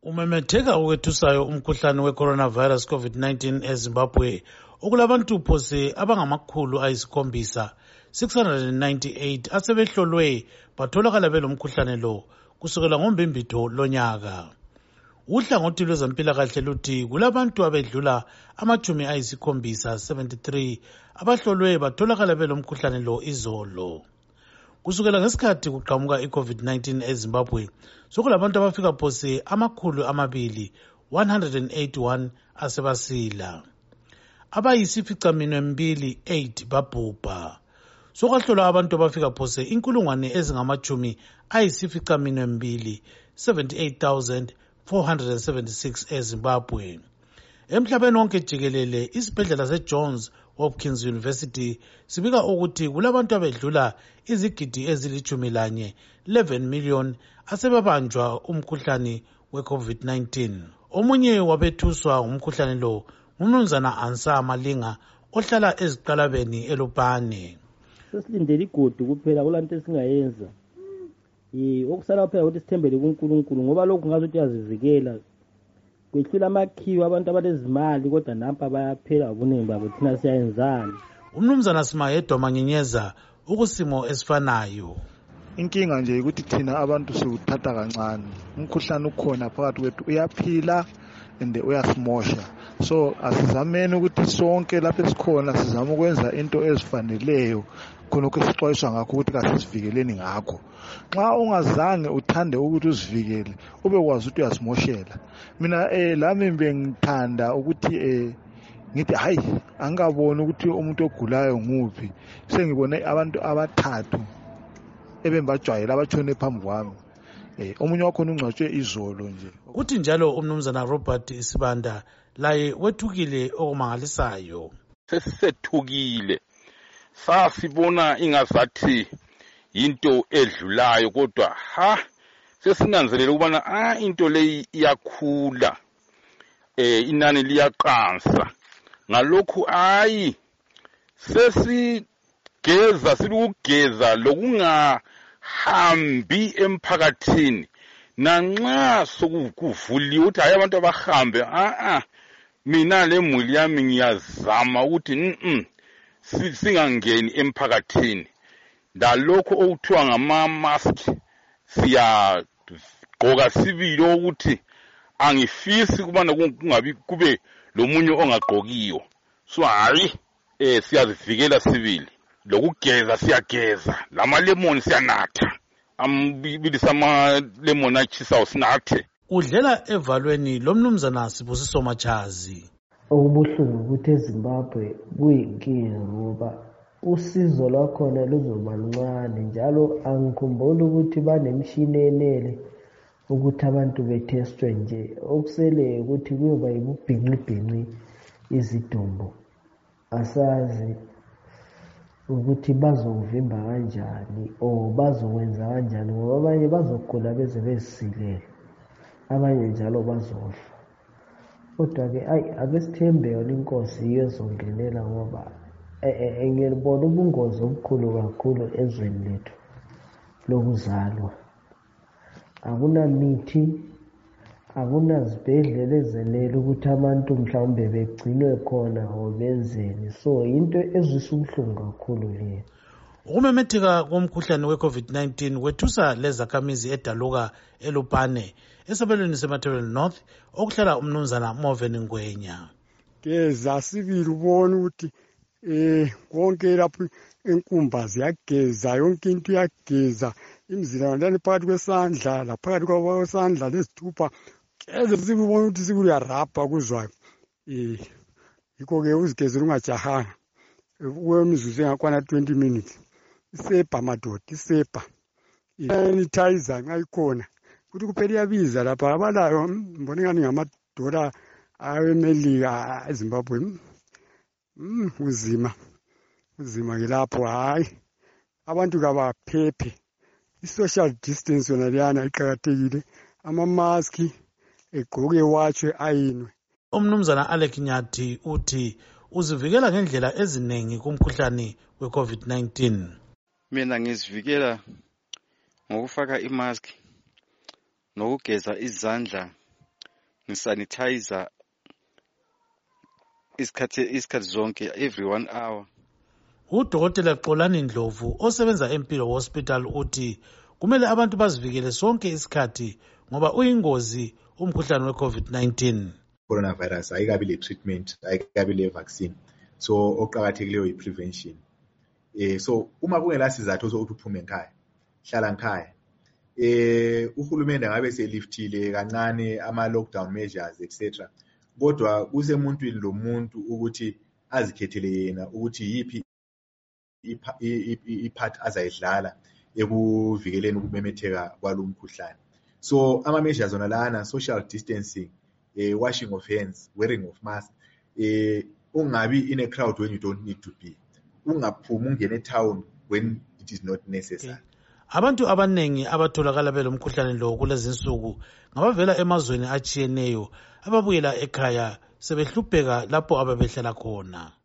Umemetheka ukwethusayo umkhuhlane we-coronavirus COVID-19 eZimbabwe okulabantu phose abangamakhulu ayisikhombisa 698 asebehlolwe batholakala belomkhuhlane lo kusukela ngoMbimbithi lonyaka. Uhlangothi lwezempilakahle luthi kulabantu abedlula amachumi ayisikhombisa 73 abahlolwe batholakala belomkhuhlane lo izolo. Kusukela ngesikhathi kuqhamuka i-COVID-19 eZimbabwe, sokulabantu abafika phose amakhulu amabili 181 asebasila. Abayisificaminwembili 8 babhubha. Sokwahlolwa abantu abafika phose inkulungwane ezingamachumi ayisificaminwembili 78,476 eZimbabwe. Emhlabeni wonke jikelele isibhedlela seJohns Hopkins University sibika ukuthi kulabantu abedlula izigidi ezili11 million asebabanjwa umkhuhlane we-COVID-19. Omunye wabethuswa umkhuhlane lo ngumnumzana Ansa Malinga ohlala eziqalabeni eLupane. Sesilindele igodi kuphela kulanto esingayenza. Okusala phela ukuthi sithembele kuNkulunkulu ngoba lokhu ngazothi yazivikela. Kwehlula amakhiwo abantu abalezimali kodwa nampa bayaphela ubuningi babo thina siyayenzana. Umnumzana Simayedwa Manyenyeza ukusimo esifanayo. Inkinga nje ukuthi thina abantu sikuthatha kancane. Umkhuhlane ukhona phakathi kwethu uyaphila and uyasimosha. So asizameni ukuthi sonke lapha esikhona sizama ukwenza into ezifaneleyo khona ukusixwayiswa ngakho ukuthi kasisivikeleni ngakho. Nxa ungazange uthande ukuthi uzivikele ube kwazi ukuthi uyasimoshela. Mina lami bengithanda ukuthi ngithi hayi angaboni ukuthi umuntu ogulayo nguphi. Sengibone abantu abathathu ebembajwayela abatshone phambi kwami. Omunye wakhona ungcwatshwe izolo nje. Kuthi njalo umnumzana Robert Isibanda laye wethukile okumangalisayo. Sesithukile. Sasibona ingazathi into edlulayo kodwa sesinanzelela ukubana into leyi iyakhula. Inani liyaqansa. Ngalokhu sesigeza silukugeza lokungahambi emphakathini. Nanxa sokuvuliwe ukuthi hayi abantu abahambe mina lemuli yami ngiyazama ukuthi singangeni emphakathini. Dalokho okuthiwa ngama-mask siyagqoka sibili ukuthi angifisi kubana kungabi kube lomunye ongagqokiyo. So hayi siyazivikela sibili. Lokugeza siyageza, lama-lemon siyanatha. Ambilisa ama-lemon achisayo sinathe. Udlela evalweni lomnumzana Sibusiso Machazi. Okubuhlungu ukuthi eZimbabwe kuyinkinga ngoba usizo lwakhona luzoba luncane njalo angikhumbuli ukuthi banemishini enele ukuthi abantu bethestwe nje. Okusele ukuthi kuyoba yibubhinqibhinqi izidumbu. Asazi ukuthi bazovimba kanjani bazokwenza kanjani ngoba abanye bazogula beze bezisilele, abanye njalo bazofa. Kodwa-ke ake sithembe yona inkosi iyo ezongenela ngoba ngiyabona ubungozi obukhulu kakhulu ezweni lethu lokuzalwa. Akunamithi, akunazibhedlela ezenele ukuthi abantu mhlawumbe begcinwe khona or benzeni. So into ezwisa ubuhlungu kakhulu leyo. Ukumemetheka komkhuhlane we-COVID-19 wethusa lezakhamizi eDaluka eLupane esabelweni seMatabele North okuhlala umnumzana Moveni Ngwenya. Geza sibili ubona ukuthi konke lapho inkumba ziyageza, yonke into iyageza, imizila ndani phakathi kwesandla laphakathi kwesandla lesithupha. Geza sibona ukuthi sikuyarapha kuzwayo. Yikho-ke uzigezela ungajahanga. Kwemizuzu engakwana 20 minutes. Isepa madoda, isepa. Sanitizer nxa ikhona. Kuthi kuphela iyabiza lapha abalayo mbona ngani ngamadola awemelika eZimbabwe. Uzima ke lapho hayi. Abantu kabaphephe. I-social distance yona leyana iqakathekile. Ama-mask egqoke watshwe ayinwe. Umnumzana Alec Nyathi uthi uzivikela ngendlela eziningi kumkhuhlane we-COVID-19. Mina ngizivikela ngokufaka i-mask nokugeza izandla ngisanitizer isikhathi zonke every 1 hour. Udokotela Xolani Ndlovu osebenza eMpilo Hospital uthi kumele abantu bazivikele sonke isikhathi ngoba uyingozi umkhuhlane we-COVID-19. Coronavirus ayikabi le treatment, ayikabi le vaccine. So oqhakathekileyo i-prevention. So uma kungela sizathu sokuthi uphume ekhaya, hlala ekhaya. Uhulumende ngabe seliftile kancane ama lockdown measures etc. Kodwa kusemuntwini lo muntu ukuthi azikhethele yena ukuthi yipi ipart azayidlala ekuvikeleni ukumemetheka kwalomkhuhlane. So ama measures zona lana, social distancing, washing of hands, wearing of mask, ungabi in a crowd when you don't need to be. Ungaphumi ungene town when it is not necessary. Abantu abanengi abatholakala belomkhuhlane lo kulezinsuku ngabavela emazweni atshiyeneyo ababuyela ekhaya sebehlupheka lapho ababehlala khona.